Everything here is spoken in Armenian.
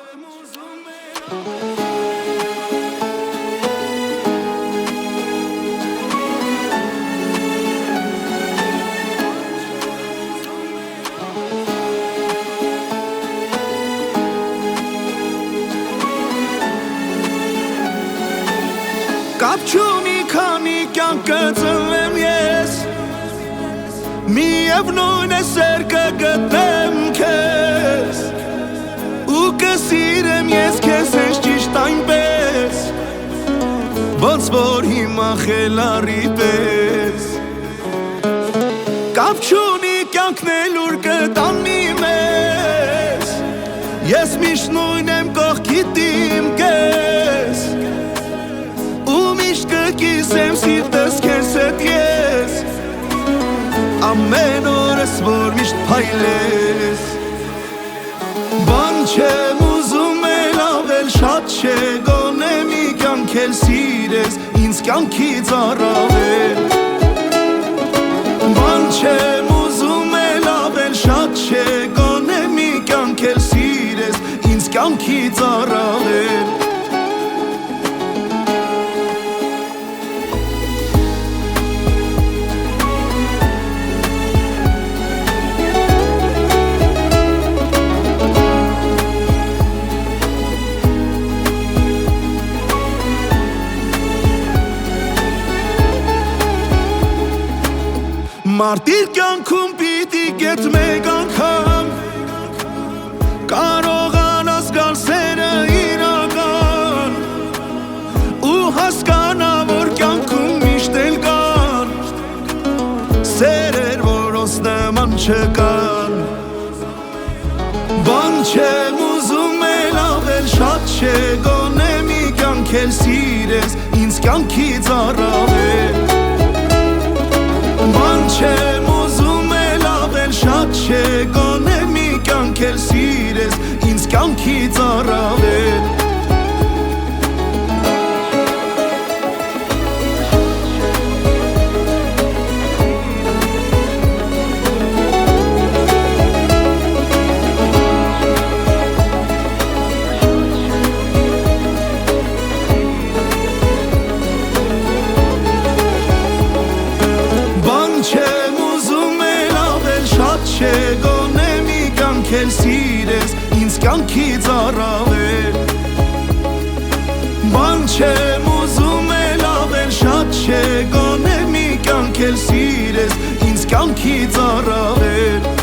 Կապ չունի քանի կյանքը ծնվեմ ես, միևնույն է սեր կգտնեմ քեզ, ու կսիրեմ ես քեզ հենց ճիշտ այնպես, ոնց որ հիմա խելառի պես։ Կապ չունի կյանքն էլ ուր կտանի մեզ, ես միշտ նույն եմ կողքիդ իմ կես, կիսեմ սիրտս քեզ հետ ես, ամեն օրս որ միշտ փայլես։ Բան չեմ ուզում էլ ավել շատ չէ, գոնե մի կյանք էլ սիրես, ինձ կյանքից առավել։ Բան չեմ ուզում էլ ավել շատ չէ, գոնե մի կյանք էլ սիրես, ինձ կյանքից առավել։ Մարդիր կյանքում պիտի գետ մեկ անգամ կարողանաս գալ սերը իրական, ու հասկանա որ կյանքում միշտ էլ կան սերեր որոնց նման չկան։ Բան չեմ ուզում էլ ավել շատ չէ, գոնե մի կյանք էլ սիրես, ինձ կյանքից առավել։ Բան չեմ ուզում էլ ավել շատ չէ, գոնե մի կյանք էլ սիրես, ինձ կյանքից առավել։ Գոնե մի կյանք էլ սիրես, ինձ կյանքից առավել։ Բան չեմ ուզում էլ ավել շատ չէ, գոնե մի կյանք էլ սիրես, ինձ կյանքից առավել։